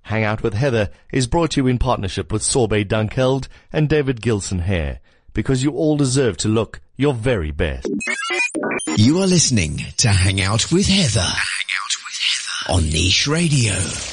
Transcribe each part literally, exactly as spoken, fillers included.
Hang Out with Heather is brought to you in partnership with Sorbet Dunkeld and David Gilson Hair, because you all deserve to look your very best. You are listening to Hang Out with Heather. Hang Out with Heather on Niche Radio.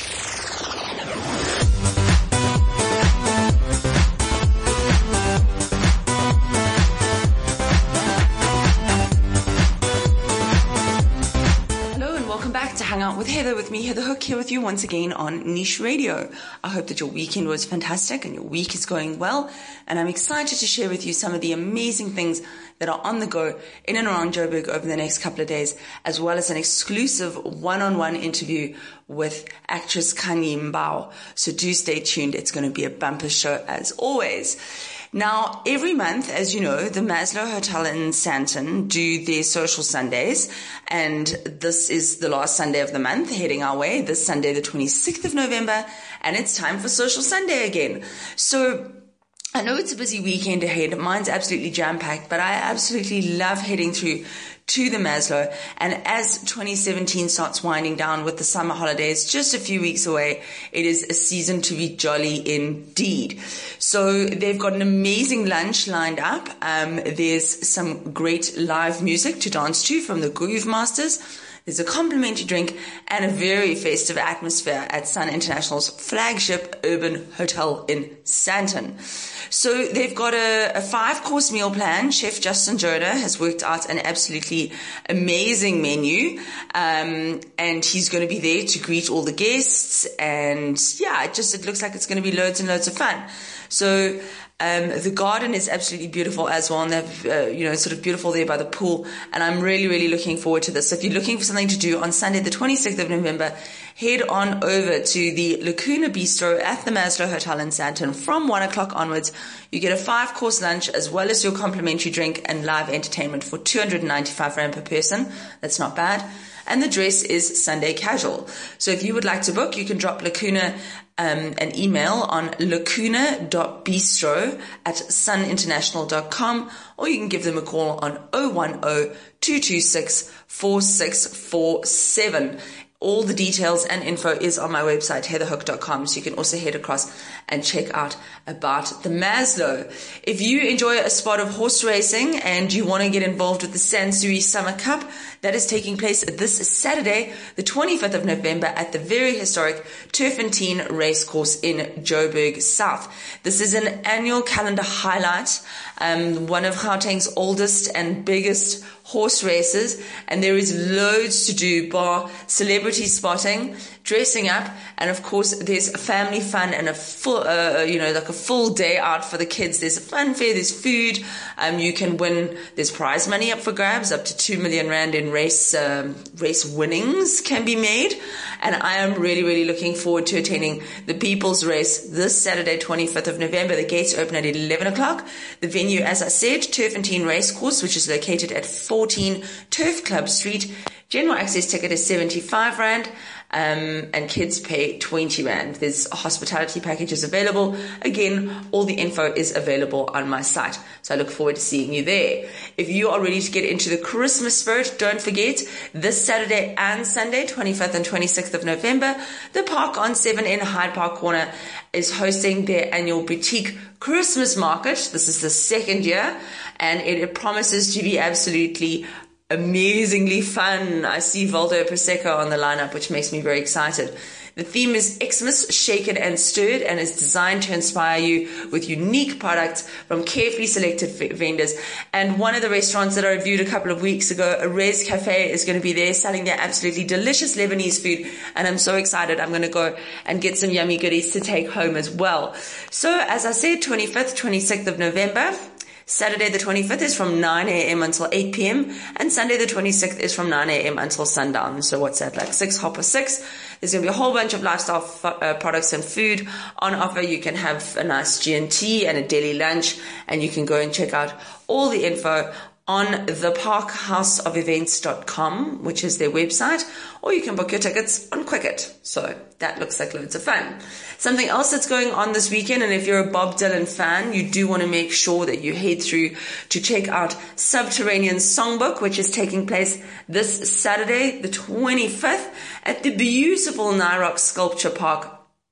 Hang Out with Heather, with me, Heather Hook, here with you once again on Niche Radio. I hope that your weekend was fantastic and your week is going well, and I'm excited to share with you some of the amazing things that are on the go in and around Joburg over the next couple of days, as well as an exclusive one-on-one interview with actress Khanyi Mbau. So do stay tuned. It's going to be a bumper show as always. Now, every month, as you know, the Maslow Hotel in Sandton do their social Sundays, and this is the last Sunday of the month, heading our way, this Sunday, the twenty-sixth of November, and it's time for Social Sunday again. So I know it's a busy weekend ahead. Mine's absolutely jam-packed, but I absolutely love heading through to the Maslow. And as twenty seventeen starts winding down with the summer holidays just a few weeks away, it is a season to be jolly indeed. So they've got an amazing lunch lined up. Um, there's some great live music to dance to from the Groove Masters. There's a complimentary drink and a very festive atmosphere at Sun International's flagship urban hotel in Sandton. So they've got a, a five-course meal plan. Chef Justin Joda has worked out an absolutely amazing menu, um, and he's going to be there to greet all the guests. And yeah, it just it looks like it's going to be loads and loads of fun. So Um, the garden is absolutely beautiful as well, and they're, uh, you know, sort of beautiful there by the pool, and I'm really, really looking forward to this. So if you're looking for something to do on Sunday, the twenty-sixth of November, head on over to the Lacuna Bistro at the Maslow Hotel in Sandton from one o'clock onwards. You get a five-course lunch as well as your complimentary drink and live entertainment for two hundred ninety-five rand per person. That's not bad. And the dress is Sunday casual. So if you would like to book, you can drop Lacuna um, an email on lacuna dot bistro at sun international dot com, or you can give them a call on oh one oh, two two six, four six four seven. All the details and info is on my website, heather hook dot com, so you can also head across and check out about the Maslow. If you enjoy a spot of horse racing and you want to get involved with the Sansui Summer Cup, that is taking place this Saturday, the twenty-fifth of November, at the very historic Turfentine Racecourse in Joburg South. This is an annual calendar highlight, um, one of Gauteng's oldest and biggest horse races, and there is loads to do, bar celebrity spotting, dressing up, and of course there's family fun and a full, uh, you know, like a full day out for the kids. There's a fun fair, there's food, um, you can win, there's prize money up for grabs, up to two million rand in race, um, race winnings can be made, and I am really, really looking forward to attending the People's Race this Saturday, twenty-fifth of November. The gates open at eleven o'clock. The venue, as I said, Turfentine Racecourse, which is located at fourteen Turf Club Street. General access ticket is seventy-five rand, um, and kids pay twenty rand. There's hospitality packages available. Again, all the info is available on my site. So I look forward to seeing you there. If you are ready to get into the Christmas spirit, don't forget, this Saturday and Sunday, twenty-fifth and twenty-sixth of November, the Park on seven in Hyde Park Corner is hosting their annual boutique Christmas market. This is the second year, and it, it promises to be absolutely amazingly fun. I see Valdo Prosecco on the lineup, which makes me very excited. The theme is Xmas, shaken and stirred, and is designed to inspire you with unique products from carefully selected f- vendors. And one of the restaurants that I reviewed a couple of weeks ago, a Res Cafe, is going to be there selling their absolutely delicious Lebanese food. And I'm so excited. I'm going to go and get some yummy goodies to take home as well. So as I said, twenty-fifth, twenty-sixth of November. Saturday the twenty-fifth is from nine a.m. until eight p.m. and Sunday the twenty-sixth is from nine a.m. until sundown. So what's that, like six, half past six? There's going to be a whole bunch of lifestyle f- uh, products and food on offer. You can have a nice G and T and a deli lunch, and you can go and check out all the info on the park house of events dot com, which is their website, or you can book your tickets on Quicket. So that looks like loads of fun. Something else that's going on this weekend, and if you're a Bob Dylan fan, you do want to make sure that you head through to check out Subterranean Songbook, which is taking place this Saturday, the twenty-fifth, at the beautiful Nyrock Sculpture Park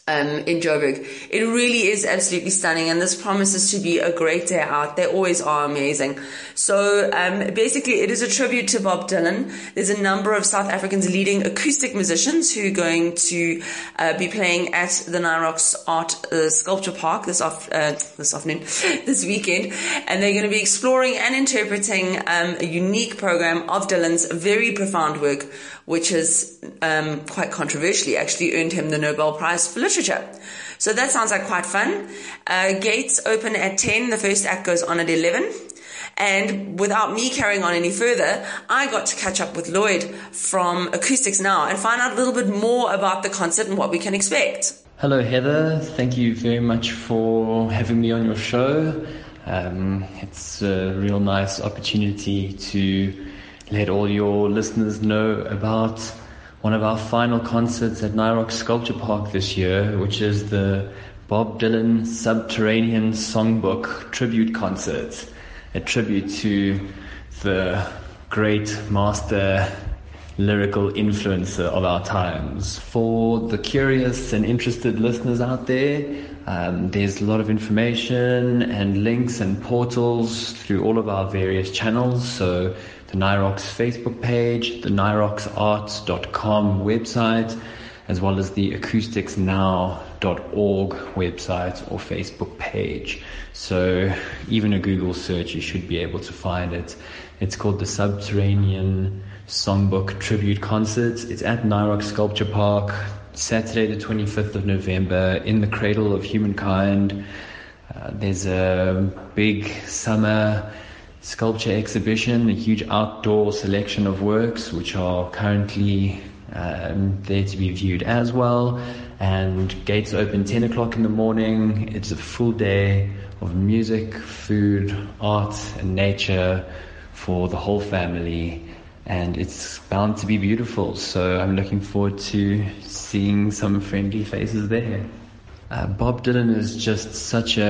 Um, in Joburg. It really is absolutely stunning, and this promises to be a great day out. They always are amazing. So um, basically it is a tribute to Bob Dylan. There's a number of South Africa's leading acoustic musicians who are going to uh, be playing at the Nyrox Art uh, Sculpture Park this, off, uh, this afternoon, this weekend, and they're going to be exploring and interpreting um, a unique program of Dylan's very profound work, which has um, quite controversially actually earned him the Nobel Prize for Literature. So that sounds like quite fun. Uh, gates open at ten. The first act goes on at eleven. And without me carrying on any further, I got to catch up with Lloyd from Acoustics Now and find out a little bit more about the concert and what we can expect. Hello, Heather. Thank you very much for having me on your show. Um, it's a real nice opportunity to let all your listeners know about one of our final concerts at Nyrox Sculpture Park this year, which is the Bob Dylan Subterranean Songbook Tribute Concert, a tribute to the great master lyrical influencer of our times. For the curious and interested listeners out there, um, there's a lot of information and links and portals through all of our various channels. So the Nyrox Facebook page, the nyrox art dot com website, as well as the acoustics now dot org website or Facebook page. So even a Google search, you should be able to find it. It's called the Subterranean Songbook Tribute Concert. It's at Nyrox Sculpture Park, Saturday the twenty-fifth of November, in the Cradle of Humankind. Uh, there's a big summer sculpture exhibition, a huge outdoor selection of works which are currently um, there to be viewed as well. And gates open ten o'clock in the morning. It's a full day of music, food, art and nature for the whole family, and it's bound to be beautiful. So I'm looking forward to seeing some friendly faces there. Uh, Bob Dylan is just such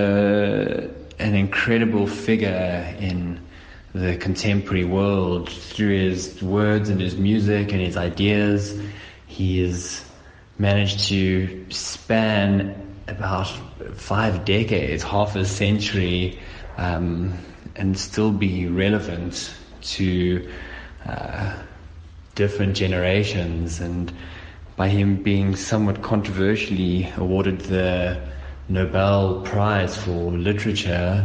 a an incredible figure in the contemporary world. Through his words and his music and his ideas, he has managed to span about five decades, half a century, um, and still be relevant to uh, different generations. And by him being somewhat controversially awarded the Nobel Prize for Literature,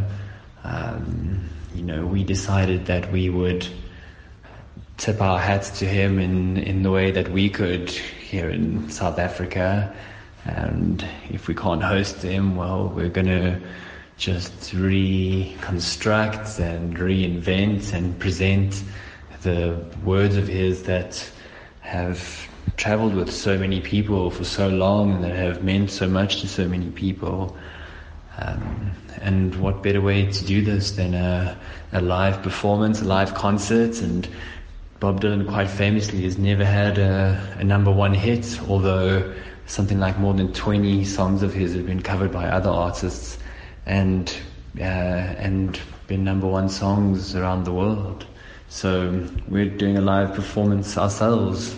um, you know, we decided that we would tip our hats to him in, in the way that we could here in South Africa. And if we can't host him, well, we're going to just reconstruct and reinvent and present the words of his that have traveled with so many people for so long, that have meant so much to so many people. Um, and what better way to do this than a, a live performance, a live concert? And Bob Dylan quite famously has never had a, a number one hit, although something like more than twenty songs of his have been covered by other artists and uh, and been number one songs around the world. So we're doing a live performance ourselves.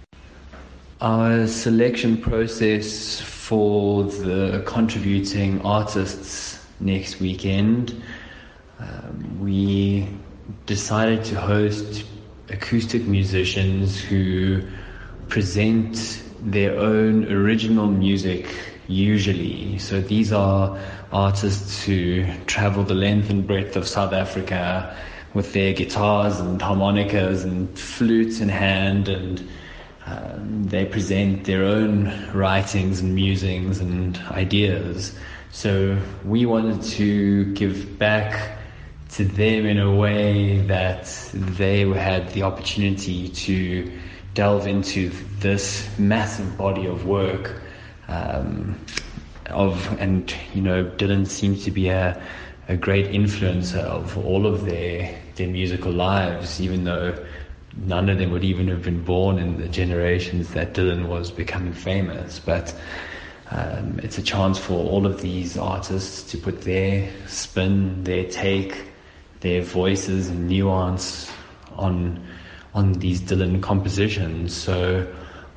Our selection process for the contributing artists next weekend, um, we decided to host acoustic musicians who present their own original music usually. So these are artists who travel the length and breadth of South Africa with their guitars and harmonicas and flutes in hand, and um, they present their own writings and musings and ideas. So we wanted to give back to them in a way that they had the opportunity to delve into this massive body of work um, of, and you know, Dylan seems to be a, a great influencer of all of their their musical lives, even though none of them would even have been born in the generations that Dylan was becoming famous. But um, it's a chance for all of these artists to put their spin, their take, their voices and nuance on on these Dylan compositions. So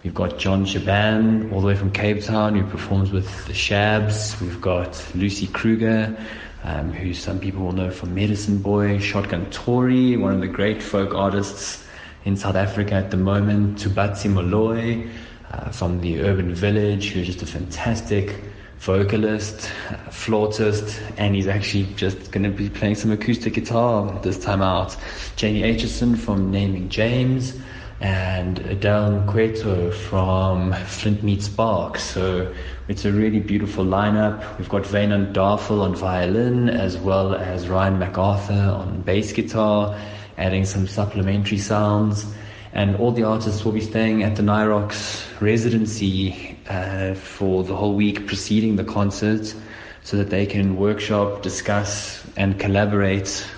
We've got John Shaban, all the way from Cape Town, who performs with the Shabs. We've got Lucy Kruger, um, who some people will know from Medicine Boy. Shotgun Tory, one of the great folk artists in South Africa at the moment. Tubatsi Molloy, uh, from the Urban Village, who's just a fantastic vocalist, uh, flautist, and he's actually just going to be playing some acoustic guitar this time out. Jamie Aitchison from Naming James, and Adele Nkweto from Flint Meets Spark. So it's a really beautiful lineup. We've got Vainan Darfel on violin, as well as Ryan MacArthur on bass guitar, adding some supplementary sounds. And all the artists will be staying at the Nyrox residency uh, for the whole week preceding the concert, so that they can workshop, discuss, and collaborate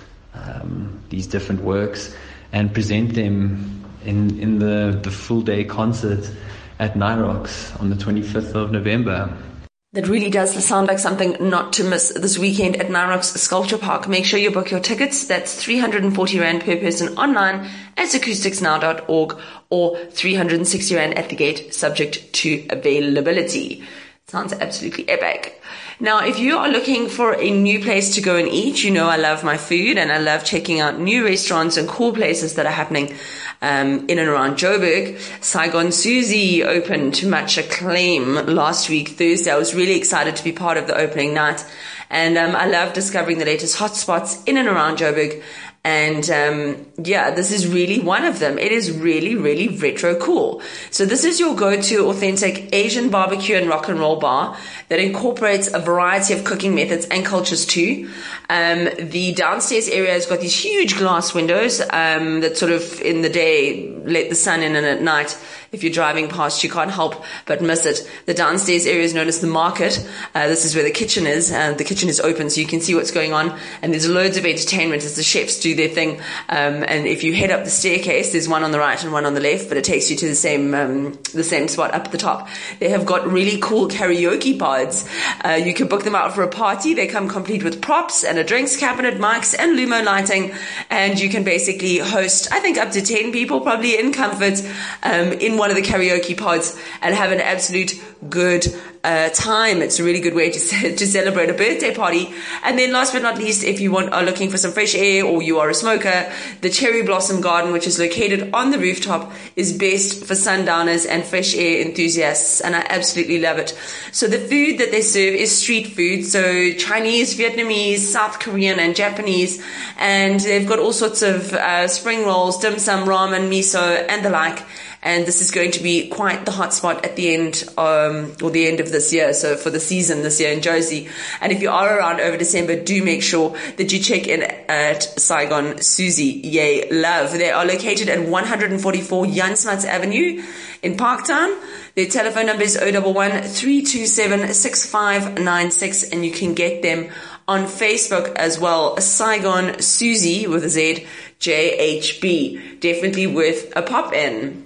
um, these different works and present them in in the, the full day concert at Nyrox on the twenty-fifth of November. That really does sound like something not to miss this weekend at Nyrox Sculpture Park. Make sure you book your tickets. That's three hundred forty rand per person online at acoustics now dot org or three hundred sixty rand at the gate, subject to availability. Sounds absolutely epic. Now, if you are looking for a new place to go and eat, you know I love my food and I love checking out new restaurants and cool places that are happening um, in and around Joburg. Saigon Susie opened to much acclaim last week, Thursday. I was really excited to be part of the opening night. And um, I love discovering the latest hotspots in and around Joburg. And um yeah, this is really one of them. It is really, really retro cool. So this is your go-to authentic Asian barbecue and rock and roll bar that incorporates a variety of cooking methods and cultures too. Um the downstairs area has got these huge glass windows um that sort of in the day let the sun in, and at night if you're driving past you can't help but miss it. The downstairs area is known as the market. Uh, this is where the kitchen is, and the kitchen is open so you can see what's going on, and there's loads of entertainment as the chefs do their thing. Um, and if you head up the staircase, there's one on the right and one on the left, but it takes you to the same um, the same spot up at the top. They have got really cool karaoke pods. Uh, you can book them out for a party. They come complete with props and a drinks cabinet, mics, and Lumo lighting, and you can basically host, I think, up to ten people probably in comfort um, in one of the karaoke pods and have an absolute good uh, time. It's a really good way to to celebrate a birthday party. And then last but not least, if you want are looking for some fresh air or you are a smoker, the Cherry Blossom Garden, which is located on the rooftop, is best for sundowners and fresh air enthusiasts, and I absolutely love it. So the food that they serve is street food, so Chinese, Vietnamese, South Korean, and Japanese, and they've got all sorts of uh, spring rolls, dim sum, ramen, miso, and the like. And this is going to be quite the hot spot at the end, um, or the end of this year. So for the season this year in Josie. And if you are around over December, do make sure that you check in at Saigon Susie. Yay, love. They are located at one forty-four Jan Smuts Avenue in Parktown. Their telephone number is zero one one, three two seven, six five nine six, and you can get them on Facebook as well. Saigon Susie with a Z, J H B. Definitely worth a pop in.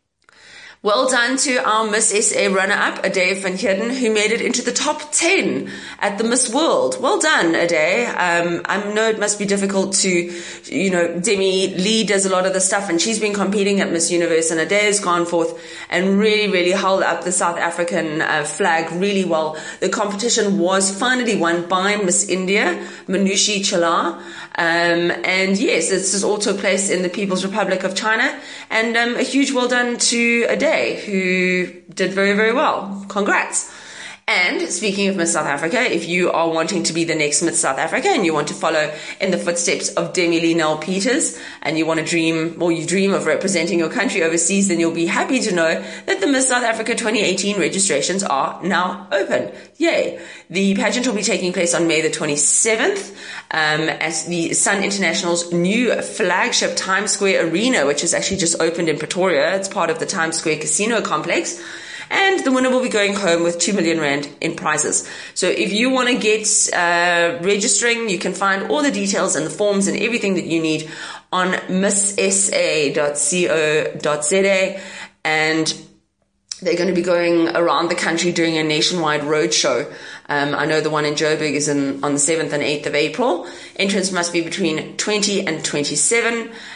Well done to our Miss S A runner-up, Ade van Heerden, who made it into the top ten at the Miss World. Well done, Ade. Um, I know it must be difficult to, you know, Demi Lee does a lot of the stuff, and she's been competing at Miss Universe, and Ade has gone forth and really, really held up the South African uh, flag really well. The competition was finally won by Miss India, Manushi Chhala. Um, and yes, this has all took place in the People's Republic of China, and um, a huge well done to Ade, who did very, very well. Congrats. And speaking of Miss South Africa, if you are wanting to be the next Miss South Africa and you want to follow in the footsteps of Demi Lee Nell Peters, and you want to dream, or you dream of representing your country overseas, then you'll be happy to know that the Miss South Africa twenty eighteen registrations are now open. Yay. The pageant will be taking place on May the twenty-seventh um, at the Sun International's new flagship Times Square Arena, which has actually just opened in Pretoria. It's part of the Times Square Casino Complex. And the winner will be going home with two million rand in prizes. So if you want to get uh, registering, you can find all the details and the forms and everything that you need on miss s a dot co dot z a. And they're going to be going around the country doing a nationwide roadshow. Um, I know the one in Joburg is in, on the seventh and eighth of April. Entrance must be between twenty and twenty-seven.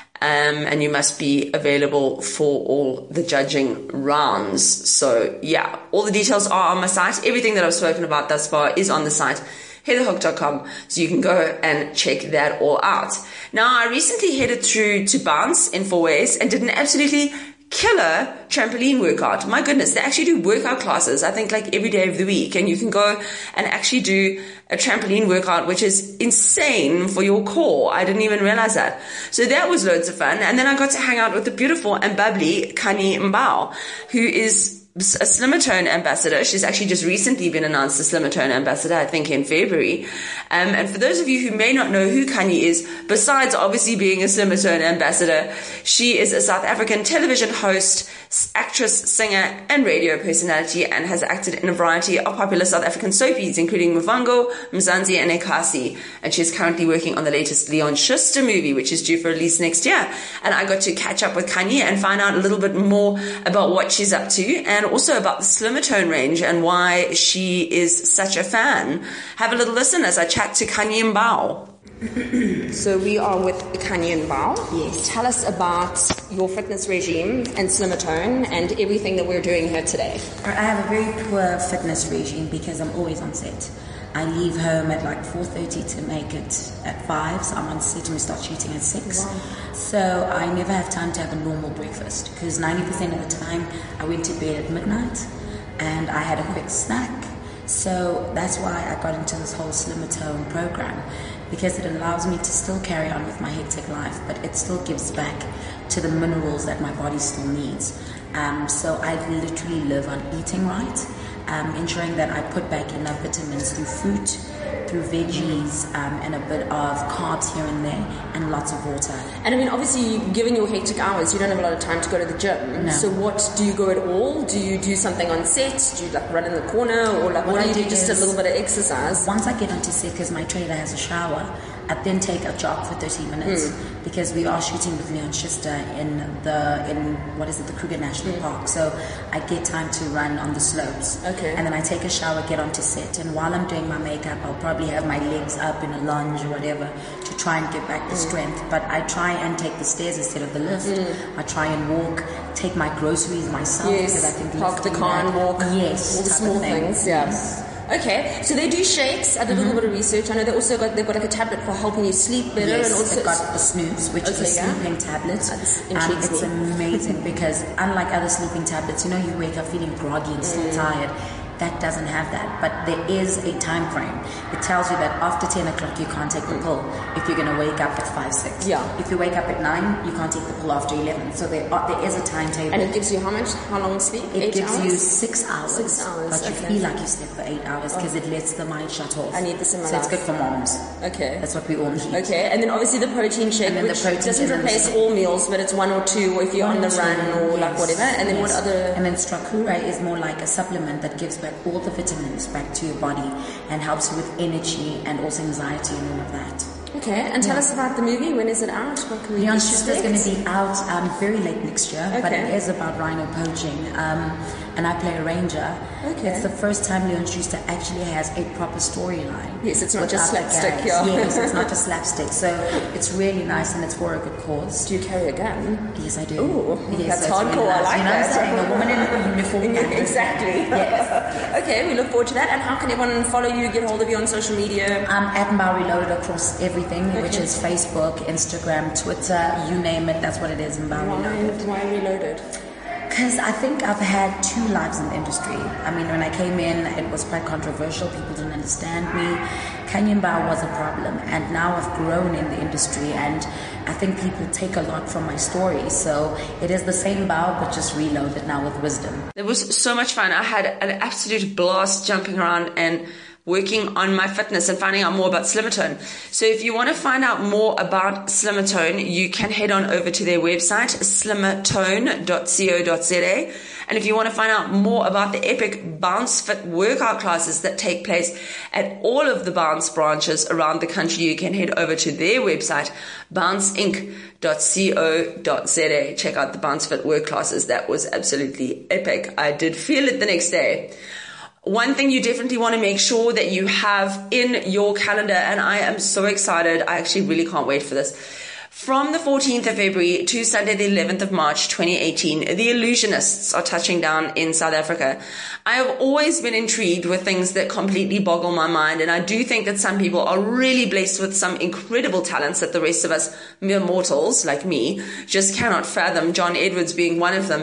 Um, and you must be available for all the judging rounds. So yeah, all the details are on my site. Everything that I've spoken about thus far is on the site, heather hook dot com, so you can go and check that all out. Now, I recently headed through to Bounce in Fourways and did an absolutely killer trampoline workout. My goodness, they actually do workout classes, I think like every day of the week, and you can go and actually do a trampoline workout, which is insane for your core. I didn't even realize that. So that was loads of fun. And then I got to hang out with the beautiful and bubbly Kanye Mbao, who is a Slimmertone ambassador. She's actually just recently been announced a Slimmertone ambassador, I think in February. Um, and for those of you who may not know who Kanye is, besides obviously being a Slimmertone ambassador, she is a South African television host, actress, singer, and radio personality, and has acted in a variety of popular South African soapies, including Muvhango, Mzansi, and Ekasi. And she's currently working on the latest Leon Schuster movie, which is due for release next year. And I got to catch up with Kanye and find out a little bit more about what she's up to, and also about the Slimmertone range and why she is such a fan. Have a little listen as I chat to Kanye Mbao. So we are with Kanye Mbao. Yes. Tell us about your fitness regime and Slimmertone and everything that we're doing here today. I have a very poor fitness regime because I'm always on set. I leave home at like four thirty to make it at five, so I'm on set and we start shooting at six. Wow. So I never have time to have a normal breakfast because ninety percent of the time I went to bed at midnight and I had a quick snack. So that's why I got into this whole Slimmertone program, because it allows me to still carry on with my hectic life, but it still gives back to the minerals that my body still needs. Um, so I literally live on eating right, um, ensuring that I put back enough vitamins through fruit, through veggies, um, and a bit of carbs here and there, and lots of water. And I mean, obviously, given your hectic hours, you don't have a lot of time to go to the gym. No. So what, do you go at all? Do you do something on set? Do you like run in the corner? Or like, what, what do you do, do just a little bit of exercise? Once I get onto set, because my trailer has a shower, I then take a jog for thirty minutes mm. because we are shooting with Leon Schuster in the, in what is it, the Kruger National mm. Park. So I get time to run on the slopes. Okay. And then I take a shower, get onto set. And while I'm doing my makeup, I'll probably have my legs up in a lunge or whatever to try and get back the mm. strength. But I try and take the stairs instead of the lift. Mm. I try and walk, take my groceries myself. Yes. Because I think park the car and walk. Yes. All the small things. Yeah. Yes. Okay, so they do shakes. I did mm-hmm. a little bit of research. I know they also got they've got like a tablet for helping you sleep better. Yes, and also they've got the Snooze, which okay, is a yeah. sleeping tablet. Uh, um, it's amazing because unlike other sleeping tablets, you know, you wake up feeling groggy and still mm. tired. That doesn't have that, but there is a time frame. It tells you that after ten o'clock you can't take the pill if you're going to wake up at five, six. Yeah. If you wake up at nine, you can't take the pill after eleven. So there, are, there is a timetable. And it gives you how much? How long sleep? It eight gives hours? you six hours. Six hours. But you okay. feel like you slept for eight hours because oh. it lets the mind shut off. I need this in my so life. it's good for moms. Okay. That's what we all need. Okay, and then obviously the protein shake, and which the protein doesn't replace all meals, but it's one or two if you're one on the two, run or yes, like whatever. And then yes. what other? And then Stracura is more like a supplement that gives back all the vitamins back to your body and helps you with energy and also anxiety and all of that. Okay, and tell yeah. us about the movie. When is it out? What can we Leon Schuster is going to be out um, very late next year, okay. but it is about rhino poaching. Um, and I play a ranger. Okay. It's the first time Leon Schuster actually has a proper storyline. Yes, it's not just slapstick. Yeah. Yes, it's not just slapstick. So it's really nice and it's for a good cause. Do you carry a gun? Yes, I do. Ooh, yes, that's hardcore. Really nice. I like you know that. What I'm saying? A woman in a uniform. Exactly. Yes. Okay, we look forward to that. And how can everyone follow you, get hold of you on social media? I'm at Mbao Reloaded across everything, okay. which is Facebook, Instagram, Twitter, you name it. That's what it is. Mbao Reloaded. Why Reloaded? Because I think I've had two lives in the industry. I mean, when I came in, it was quite controversial. People didn't understand me. Kanye Mbao was a problem. And now I've grown in the industry. And I think people take a lot from my story. So it is the same Mbao, but just reloaded now with wisdom. It was so much fun. I had an absolute blast jumping around and working on my fitness and finding out more about Slimmertone. So if you want to find out more about Slimmertone, you can head on over to their website, slimmertone dot co dot za. And if you want to find out more about the epic Bounce Fit workout classes that take place at all of the Bounce branches around the country, you can head over to their website, bounce inc dot co dot za. Check out the Bounce Fit work classes. That was absolutely epic. I did feel it the next day. One thing you definitely want to make sure that you have in your calendar, and I am so excited, I actually really can't wait for this. From the fourteenth of February to Sunday the eleventh of March twenty eighteen, the Illusionists are touching down in South Africa. I have always been intrigued with things that completely boggle my mind, and I do think that some people are really blessed with some incredible talents that the rest of us mere mortals like me just cannot fathom, John Edwards being one of them.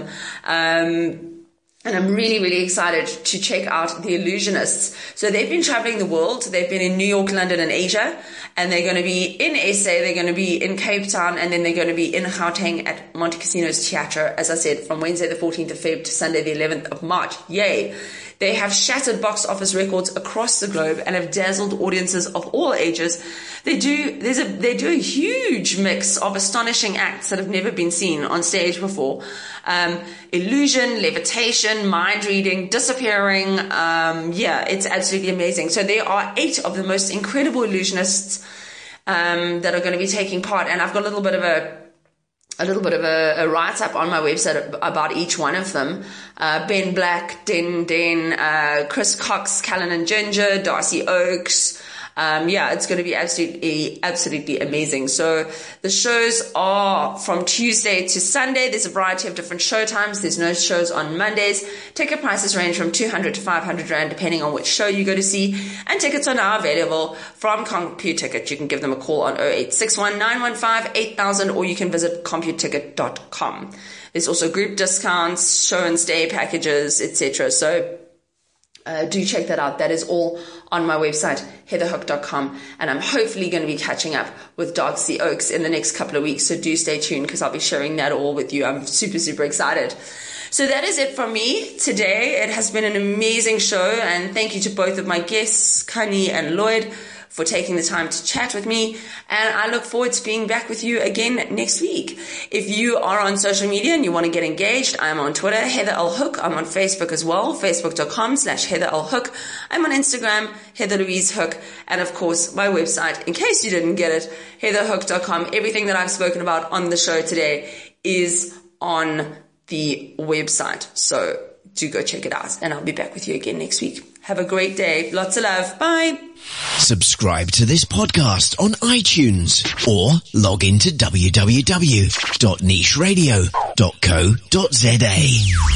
Um And I'm really, really excited to check out the Illusionists. So they've been traveling the world. They've been in New York, London, and Asia. And they're going to be in S A, they're going to be in Cape Town, and then they're going to be in Gauteng at Montecasino's Theatre, as I said, from Wednesday the fourteenth of February to Sunday the eleventh of March. Yay! They have shattered box office records across the globe and have dazzled audiences of all ages. They do, there's a, they do a huge mix of astonishing acts that have never been seen on stage before. Um, illusion, levitation, mind reading, disappearing. Um, yeah, it's absolutely amazing. So there are eight of the most incredible illusionists, um, that are going to be taking part. And I've got a little bit of a, a little bit of a, a write-up on my website about each one of them. Uh, Ben Black, Den Den, uh, Chris Cox, Callan and Ginger, Darcy Oakes. Um, yeah, it's going to be absolutely, absolutely amazing. So the shows are from Tuesday to Sunday. There's a variety of different show times. There's no shows on Mondays. Ticket prices range from two hundred to five hundred rand, depending on which show you go to see. And tickets are now available from CompuTicket. You can give them a call on oh eight six one, nine one five, eight thousand, or you can visit computicket dot com. There's also group discounts, show and stay packages, et cetera. So Uh, do check that out. That is all on my website, heather hook dot com. And I'm hopefully going to be catching up with Darcy Oakes in the next couple of weeks. So do stay tuned because I'll be sharing that all with you. I'm super, super excited. So that is it from me today. It has been an amazing show. And thank you to both of my guests, Kani and Lloyd, for taking the time to chat with me. And I look forward to being back with you again next week. If you are on social media and you want to get engaged, I'm on Twitter, Heather L. Hook. I'm on Facebook as well, facebook.com slash Heather L. Hook. I'm on Instagram, Heather Louise Hook. And of course, my website, in case you didn't get it, heather hook dot com. Everything that I've spoken about on the show today is on the website. So do go check it out. And I'll be back with you again next week. Have a great day. Lots of love. Bye. Subscribe to this podcast on iTunes or log into w w w dot niche radio dot co dot z a.